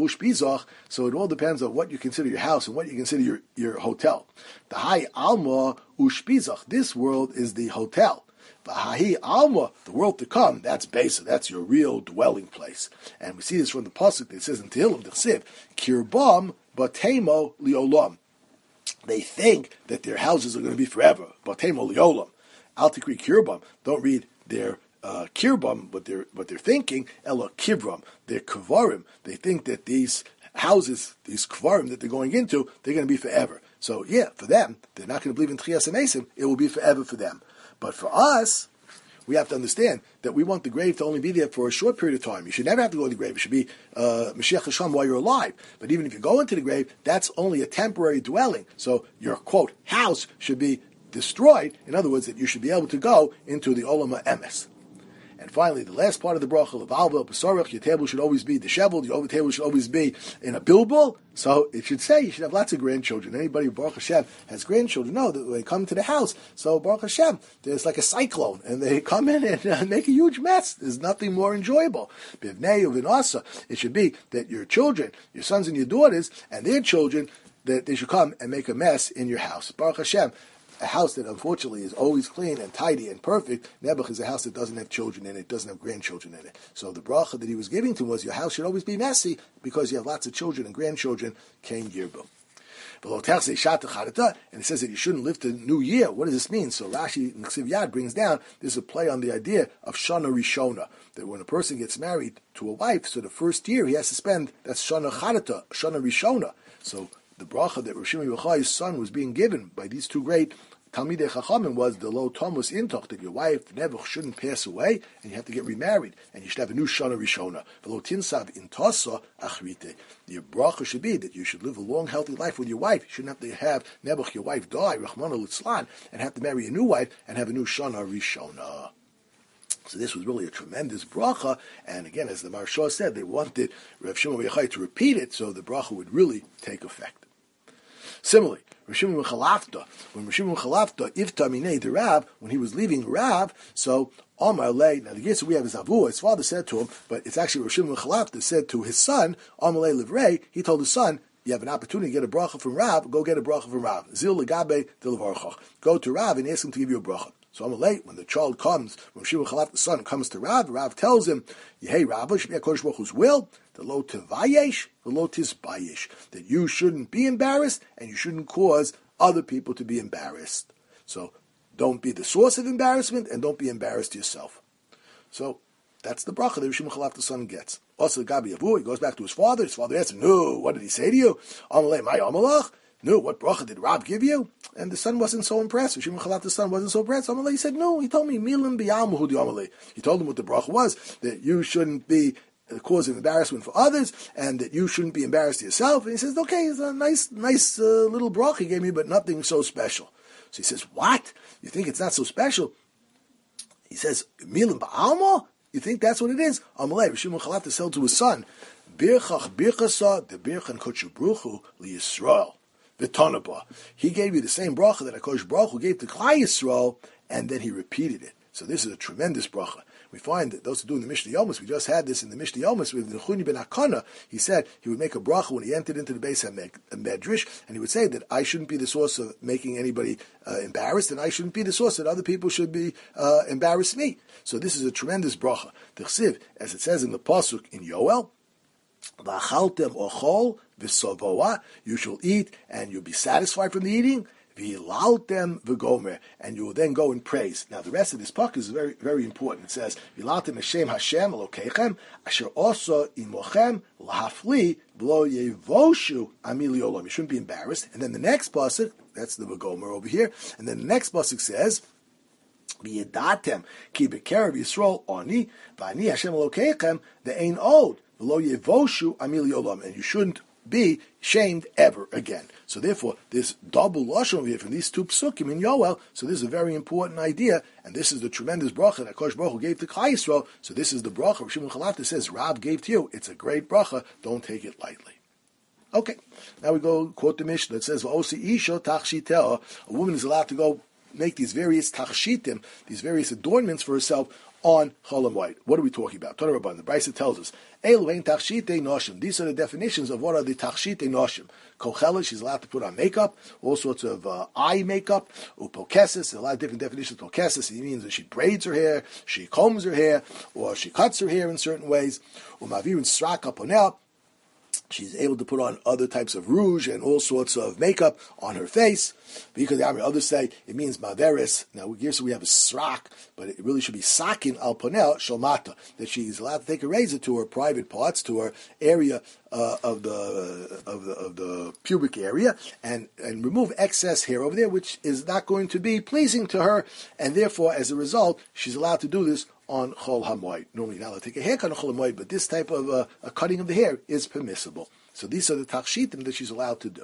So it all depends on what you consider your house and what you consider your hotel. The high alma ushpizach, this world is the hotel. The hahi alma, the world to come, that's basic, that's your real dwelling place. And we see this from the pasuk that says in Tehillim, D'chsiv, kirbam batemo liolam. They think that their houses are going to be forever. Batemo liolam. Al tikri kirbam. Don't read their kirbam, but they're thinking ela kivram, they're kvarim. They think that these houses, these kvarim that they're going into, they're going to be forever. So yeah, for them, they're not going to believe in Tchias HaMesim. It will be forever for them. But for us, we have to understand that we want the grave to only be there for a short period of time. You should never have to go to the grave. It should be Mashiach Hashem while you're alive. But even if you go into the grave, that's only a temporary dwelling. So your, quote, house should be destroyed. In other words, that you should be able to go into the Olam HaEmes. And finally, the last part of the bracha, levalvel b'sorach, your table should always be disheveled, your table should always be in a bilbul. So it should say you should have lots of grandchildren. Anybody who Baruch Hashem has grandchildren know that when they come to the house, so Baruch Hashem, there's like a cyclone, and they come in and make a huge mess. There's nothing more enjoyable. Bivnei uvinasa, it should be that your children, your sons and your daughters, and their children, that they should come and make a mess in your house. Baruch Hashem, a house that unfortunately is always clean and tidy and perfect, Nebuch is a house that doesn't have children in it, doesn't have grandchildren in it. So the bracha that he was giving to him was, your house should always be messy because you have lots of children and grandchildren, Kain Yirbu. And it says that you shouldn't live to the new year. What does this mean? So Rashi in Ksiv Yad brings down, this is a play on the idea of Shana Rishona, that when a person gets married to a wife, so the first year he has to spend, that's Shana Charata, Shana Rishona. So the bracha that Rosh Yachai's son was being given by these two great Talmidei Chachamim was the lo Thomas Intoch, that your wife Nebuch shouldn't pass away and you have to get remarried and you should have a new Shana Rishona. V'lo tinsav intasa achrite. Your bracha should be that you should live a long, healthy life with your wife. You shouldn't have to have Nebuch, your wife, die, Rachmana litzlan, and have to marry a new wife and have a new Shana Rishona. So this was really a tremendous bracha, and again, as the Maharsha said, they wanted Rav Shimon Yochai to repeat it so the bracha would really take effect. Similarly, Rav Shimon Chalafta, when Rav Shimon Chalafta, Ifta Minei the Rav, when he was leaving Rav, so Amar Lei, now the Yisrael we have is Avu, his father said to him, but it's actually Rav Shimon Chalafta said to his son, Amar Lei Livrei, he told his son, you have an opportunity to get a bracha from Rav, go get a bracha from Rav. Zil legabe delavarchach. Go to Rav and ask him to give you a bracha. So I'm late when the child comes, when Shimon Chalaf, the son, comes to Rav, Rav tells him, hey, Rav, should be a Kodesh Baruch Hu's will, the lo tevayesh, the lo tisbayesh, that you shouldn't be embarrassed and you shouldn't cause other people to be embarrassed. So don't be the source of embarrassment and don't be embarrassed yourself. So that's the bracha that Shimon Chalaf, the son, gets. Also, Gabi Avu, he goes back to his father. His father asks him, no, what did he say to you? Amalei, my amalach? No, what bracha did Rav give you? And the son wasn't so impressed. Shimon Chalaf, the son, wasn't so impressed. Amalei said, no, he told me, milim b'yalmuhu di amalei. He told him what the bracha was, that you shouldn't be the cause of embarrassment for others, and that you shouldn't be embarrassed yourself. And he says, okay, it's a nice little bracha he gave me, but nothing so special. So he says, what? You think it's not so special? He says, milim b'alma? You think that's what it is? Amalei, Shimon Chalaf to sell to his son, birchach birchasa de birchan kodesh bruchu liyisrael. He gave you the same bracha that HaKadosh Baruch Hu gave to Klal Yisrael, and then he repeated it. So this is a tremendous bracha. We find that those who do in the Mishnah Yomis, we just had this in the Mishnah Yomis with Nechuni ben Akana. He said he would make a bracha when he entered into the Beis HaMedrash, and he would say that I shouldn't be the source of making anybody embarrassed, and I shouldn't be the source that other people should be embarrass me. So this is a tremendous bracha. The Chsiv, as it says in the Pasuk in Yoel, V'achaltem ochol v'sovoa, you shall eat and you'll be satisfied from the eating. V'hilaltem v'gomer, and you will then go and praise. Now the rest of this pasuk is very, very important. It says, V'hilaltem Hashem Hashem Elokeichem asher also imochem lahafli v'lo yevoshu ami liolam. You shouldn't be embarrassed. And then the next pasuk, that's the v'gomer over here, and then the next pasuk says, V'yedatem ki b'kerev Yisrael oni v'ani Hashem Elokeichem ve'ein od. And you shouldn't be shamed ever again. So therefore, this double lashon over here from these two psukim in Yoel. So this is a very important idea, and this is the tremendous bracha that HaKadosh Baruch Hu gave to Klal Yisrael. So this is the bracha Shimon Chalaf says Rav gave to you. It's a great bracha. Don't take it lightly. Okay, now we go quote the Mishnah. It says, "V'osi isha tachshiteh." A woman is allowed to go make these various tachshitim, these various adornments for herself on Chol Hamoed. What are we talking about? Torah Rabban, the Brisa tells us, Elu tachshitei noshim. These are the definitions of what are the tachshitei noshim. Kochelet, she's allowed to put on makeup, all sorts of eye makeup. Upokesis, a lot of different definitions of pokesis. It means that she braids her hair, she combs her hair, or she cuts her hair in certain ways. Umavirin sraka ponel. She's able to put on other types of rouge and all sorts of makeup on her face. Because the others say it means maveris. Now here so we have a srak, but it really should be sakin al ponel shalmata, that she's allowed to take a razor to her private parts, to her area of the pubic area, and remove excess hair over there, which is not going to be pleasing to her, and therefore, as a result, she's allowed to do this on Chol Hamoed. Normally you're not allowed to take a haircut on Chol Hamoed, but this type of a cutting of the hair is permissible. So these are the tachshitim that she's allowed to do.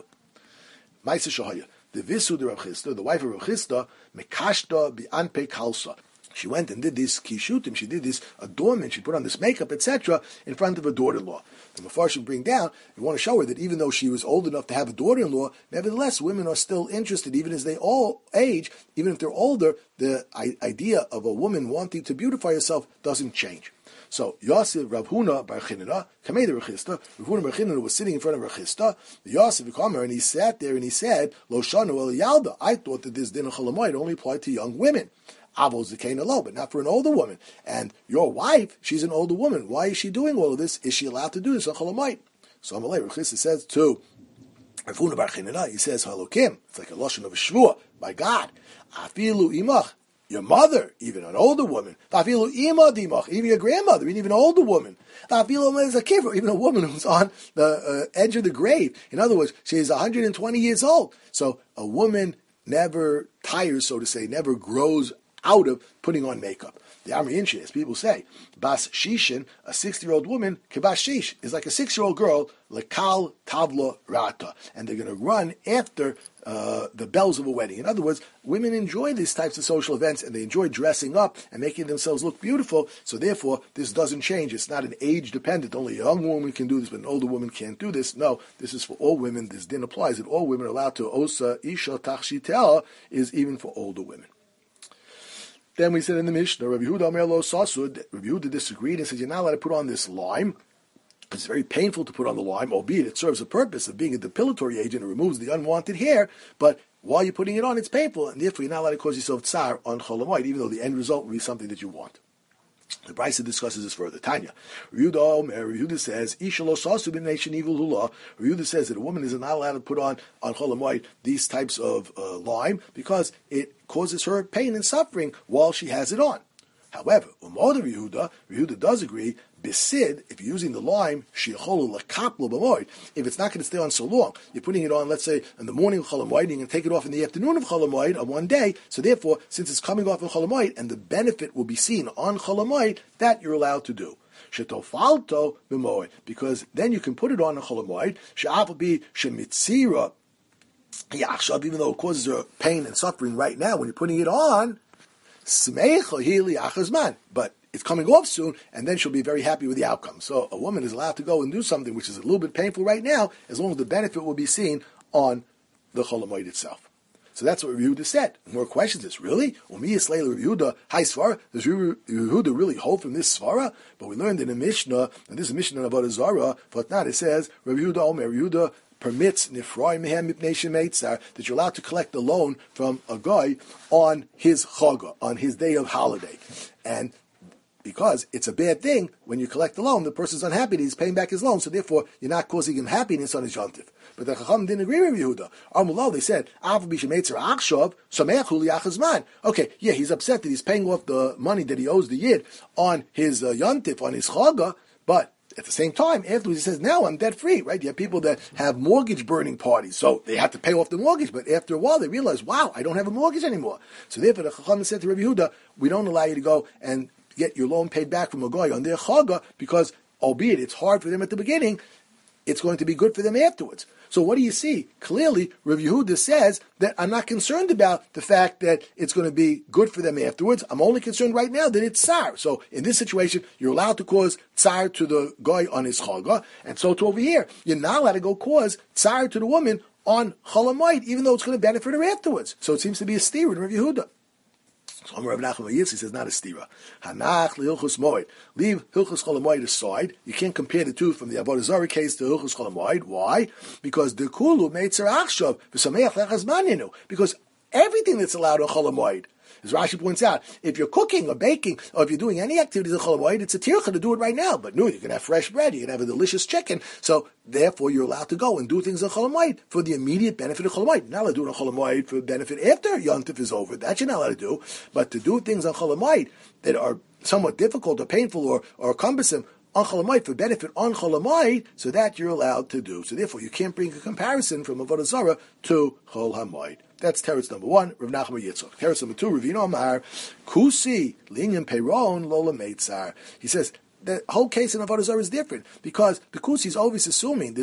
Ma'aseh Shahaya, the Visu de Rav Chisda, the wife of Rav Chisda, Mekashda bi'anpe kalsa. She went and did this kishutim, she did this adornment, she put on this makeup, etc., in front of her daughter-in-law. The Mefarshim bring down, we want to show her that even though she was old enough to have a daughter-in-law, nevertheless, women are still interested, even as they all age, even if they're older, the idea of a woman wanting to beautify herself doesn't change. So Yosef Rav Huna Bar Chinna, Kamei Rechista, Rav Huna Bar Chinna was sitting in front of Rechista. Yosef Kamer, and he sat there and he said, Lo Shanu El Yalda. I thought that this din of Cholamoid only applied to young women. Avos Zekain Alo, but not for an older woman. And your wife, she's an older woman. Why is she doing all of this? Is she allowed to do this on Cholamoid? So Amalei Rechista says to Rav Huna Bar Chinna, he says Halokim. It's like a lashon of a shvua. By God, Afilu Imach. Your mother, even an older woman, even your grandmother, even an older woman, even a woman who's on the edge of the grave. In other words, she is 120 years old. So a woman never tires, so to say, never grows out of putting on makeup. The Amri Inshi, as people say, Bas Shishin, a 60-year-old woman, Kebas Shish, is like a 6-year-old girl, Lekal Tavla Rata. And they're going to run after the bells of a wedding. In other words, women enjoy these types of social events and they enjoy dressing up and making themselves look beautiful. So therefore, this doesn't change. It's not an age dependent. Only a young woman can do this, but an older woman can't do this. No, this is for all women. This din applies that all women are allowed to. Osa Isha Tachshitel is even for older women. Then we said in the Mishnah, Rabbi Yehuda Omer Lo Sasud, Rabbi Yehuda disagreed and said, you're not allowed to put on this lime. It's very painful to put on the lime, albeit it serves a purpose of being a depilatory agent. It removes the unwanted hair, but while you're putting it on, it's painful, and therefore you're not allowed to cause yourself tsar on Cholamoid, even though the end result will be something that you want. The Brisa discusses this further. Tanya, Yehuda says, Isha lo sasu b'nei evil hula. Yehuda says that a woman is not allowed to put on Cholamoid these types of lime because it causes her pain and suffering while she has it on. However, Yehuda does agree, Bisid, if you're using the lime, if it's not going to stay on so long, you're putting it on, let's say, in the morning of Cholamoid, and you're going to take it off in the afternoon of Cholamoid on one day, so therefore, since it's coming off in Cholamoid, and the benefit will be seen on Cholamoid, that you're allowed to do. Shetofalto b'moed, because then you can put it on a Cholamoid, she'afabi shemitzira, even though it causes her pain and suffering right now, when you're putting it on, but it's coming off soon, and then she'll be very happy with the outcome. So a woman is allowed to go and do something which is a little bit painful right now, as long as the benefit will be seen on the Cholamoid itself. So that's what Yehuda said. More questions is, really? Does Yehuda really hold from this svara? But we learned in a Mishnah, and this is a Mishnah of Avodah Zarah, but not, it says, Rabbi Yehuda Omer, Yehuda permits nifroi mehem mipnei shemeitzar, that you're allowed to collect a loan from a guy on his chaga, on his day of holiday. And because it's a bad thing, when you collect a loan, the person's unhappy that he's paying back his loan, so therefore you're not causing him happiness on his yontif. But the Chacham didn't agree with Yehuda. Amullah, they said, okay, yeah, he's upset that he's paying off the money that he owes the Yid on his yontif, on his chaga, but at the same time, afterwards he says, now I'm debt free, right? You have people that have mortgage burning parties, so they have to pay off the mortgage, but after a while they realize, wow, I don't have a mortgage anymore. So therefore the Chacham said to Rabbi Yehuda, we don't allow you to go and get your loan paid back from a guy on their chaga, because albeit it's hard for them at the beginning, it's going to be good for them afterwards. So what do you see? Clearly, Rav Yehuda says that I'm not concerned about the fact that it's going to be good for them afterwards. I'm only concerned right now that it's tsar. So in this situation, you're allowed to cause tsar to the guy on his chaga, and so to over here, you're not allowed to go cause tsar to the woman on Cholamoid, even though it's going to benefit her afterwards. So it seems to be a steer in Rav Yehuda. So Rabbi Nachman Yitzi says, not a stira. Hanach le'ilchus moed. Leave hilchus cholamoid aside. You can't compare the two from the Avodah Zarah case to hilchus cholamoid. Why? Because the kulu meitzer achshav v'sameach lechas maninu. Because everything that's allowed on cholamoid, as Rashi points out, if you're cooking or baking, or if you're doing any activities in Cholamoid, it's a tircha to do it right now. But no, you can have fresh bread, you can have a delicious chicken. So therefore, you're allowed to go and do things in Cholamoid for the immediate benefit of Cholamoid. You're not allowed to do it in Cholamoid for benefit after Yontif is over. That you're not allowed to do. But to do things on Cholamoid that are somewhat difficult or painful or cumbersome on Cholamoid for benefit on Cholamoid, so that you're allowed to do. So therefore, you can't bring a comparison from Avodah Zarah to Chol HaMoed. That's teretz number one, Rav Nachman Yitzchak. Teretz number two, Ravina Amar, Kusi, Linyan Peiron, Lola Meitzar. He says, the whole case in Avodah Zarah is different, because the Kusi is always assuming this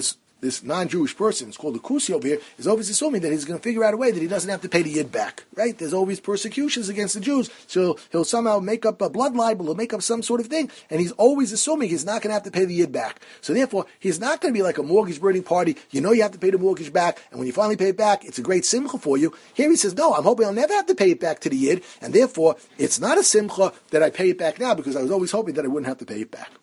this non-Jewish person, it's called a kusi over here, is always assuming that he's going to figure out a way that he doesn't have to pay the yid back, right? There's always persecutions against the Jews, so he'll somehow make up a blood libel, he'll make up some sort of thing, and he's always assuming he's not going to have to pay the yid back. So therefore, he's not going to be like a mortgage burning party. You know you have to pay the mortgage back, and when you finally pay it back, it's a great simcha for you. Here he says, no, I'm hoping I'll never have to pay it back to the yid, and therefore, it's not a simcha that I pay it back now, because I was always hoping that I wouldn't have to pay it back.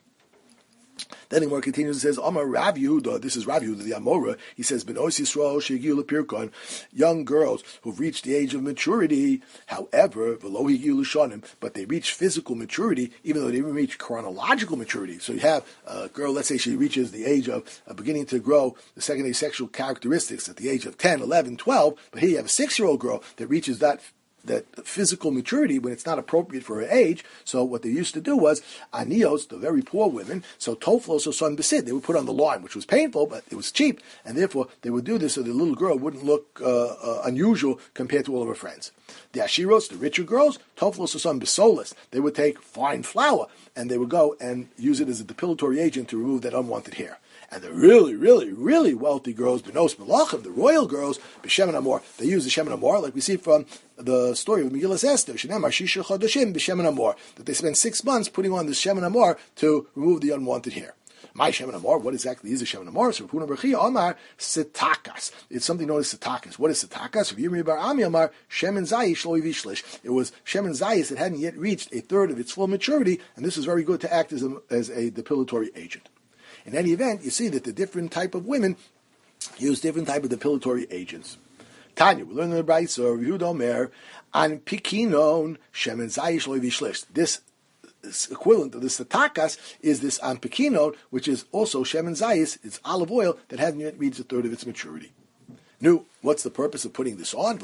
Then the Gemara continues and says, Amar Rav Yehuda, this is Rav Yehuda, the Amora, he says, Benos Yisrael shegiu lepirkon, young girls who've reached the age of maturity, however, v'lo higiu l'shanim, but they reach physical maturity, even though they didn't reach chronological maturity. So you have a girl, let's say she reaches the age of beginning to grow the secondary sexual characteristics at the age of 10, 11, 12, but here you have a 6-year-old girl that reaches that physical maturity when it's not appropriate for her age. So what they used to do was, anios, the very poor women, so toflos or son besid, they would put on the line, which was painful, but it was cheap, and therefore they would do this so the little girl wouldn't look unusual compared to all of her friends. The ashiros, the richer girls, toflos or son besolis, they would take fine flour, and they would go and use it as a depilatory agent to remove that unwanted hair. And the really, really, really wealthy girls, Benos Melachim, the royal girls, B'Shemen Amor, they use the Shemen Amor, like we see from the story of Megillas Esther, Shenemar Shisha Chodashim B'Shemen Amor, that they spend 6 months putting on the Shemen Amor to remove the unwanted hair. My Shemen Amor, what exactly is a Shemen Amor? So Rapuna Berchia Amar Sitakas. It's something known as Sitakas. What is Sitakas? Yirmi Bar Ami Amar Shemen Zayish Lo Vishlish. It was Shemen Zayis that hadn't yet reached a third of its full maturity, and this is very good to act as a depilatory agent. In any event, you see that the different type of women use different type of depilatory agents. Tanya, we learn in the Brayso, Yehuda Omer, an pikinon shemen zayish lo vishlish. This equivalent of the satakas is this an pikinon, which is also shemen zayis. It's olive oil that hasn't yet reached a third of its maturity. Now, what's the purpose of putting this on?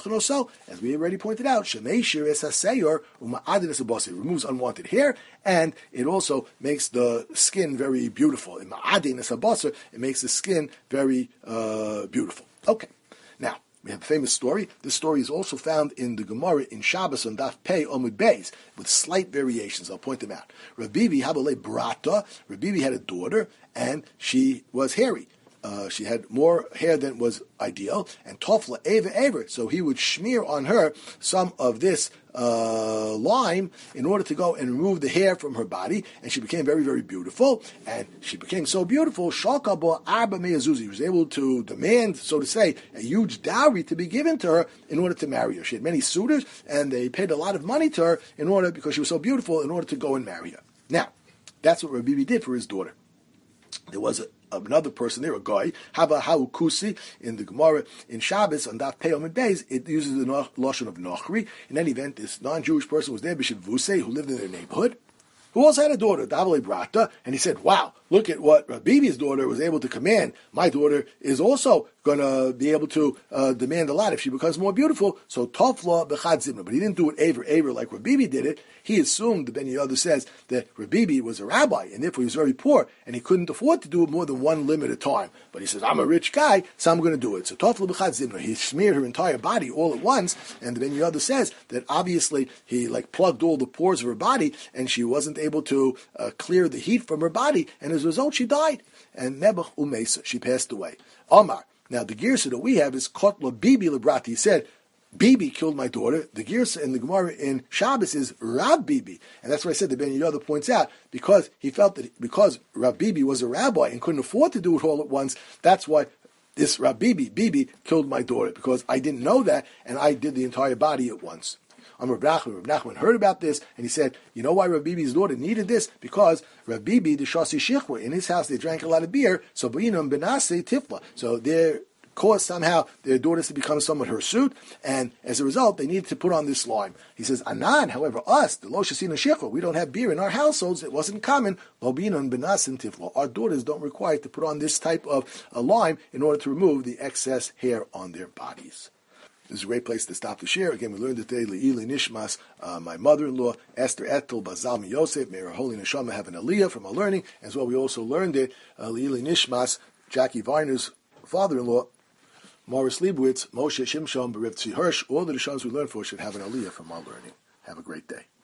As we already pointed out, it removes unwanted hair, and it also makes the skin very beautiful. It makes the skin very beautiful. Okay, now, we have a famous story. This story is also found in the Gemara in Shabbos on Daf Pei Omud Beis, with slight variations. I'll point them out. Rabibi Habale Brata. Rabibi had a daughter, and she was hairy. She had more hair than was ideal, and Tofla Eva, so he would smear on her some of this lime in order to go and remove the hair from her body, and she became very, very beautiful, and she became so beautiful, Shakabo Arba Meyazuzi, he was able to demand, so to say, a huge dowry to be given to her in order to marry her. She had many suitors, and they paid a lot of money to her in order, because she was so beautiful, in order to go and marry her. Now, that's what Rabibi did for his daughter. There was another person there, a guy, Haba Haukusi, in the Gemara, in Shabbos, on Daf Pei Omid Beis, it uses the lotion of Nochri. In any event, this non-Jewish person was there, Bishop Vuse, who lived in their neighborhood, who also had a daughter, Davale Brata, and he said, wow, look at what Bibi's daughter was able to command. My daughter is also going to be able to demand a lot if she becomes more beautiful. So Tofla Bechad Zimna. But he didn't do it Aver like Rabibi did it. He assumed, the Ben Yehuda says, that Rabibi was a rabbi, and therefore he was very poor, and he couldn't afford to do it more than one limb at a time. But he says, I'm a rich guy, so I'm going to do it. So Tofla Bechad Zimna. He smeared her entire body all at once, and the Ben Yehuda says that obviously he plugged all the pores of her body, and she wasn't able to clear the heat from her body, and as a result she died. And Nebuch Umesa, she passed away. Omar. Now the girsa that we have is Kotla Bibi Lebrati. He said, Bibi killed my daughter. The girsa in the Gemara in Shabbos is Rab Bibi. And that's why I said the Ben Yehuda points out, because he felt that because Rab Bibi was a rabbi and couldn't afford to do it all at once, that's why this Rab Bibi killed my daughter, because I didn't know that, and I did the entire body at once. Rav Nachman heard about this, and he said, you know why Rav Bibi's daughter needed this? Because Rav Bibi, the Shasi Shichwa, in his house they drank a lot of beer, so B'inam Benase Tifla. So they caused somehow their daughters to become somewhat hirsute, and as a result, they needed to put on this lime. He says, Anan, however, us, the Lo Shasina Shichwa, we don't have beer in our households, it wasn't common, B'inam Benase Tifla. Our daughters don't require to put on this type of lime in order to remove the excess hair on their bodies. This is a great place to stop the share. Again, we learned today, Le'ili Nishmas, my mother-in-law, Esther Etel Bazal Yosef, may her holy neshama have an aliyah from our learning. As well, we also learned it, Le'ili Nishmas, Jackie Viner's father-in-law, Morris Leibowitz, Moshe Shimshon, Berev Tzvi Hirsch. All the Rishons we learned for should have an aliyah from our learning. Have a great day.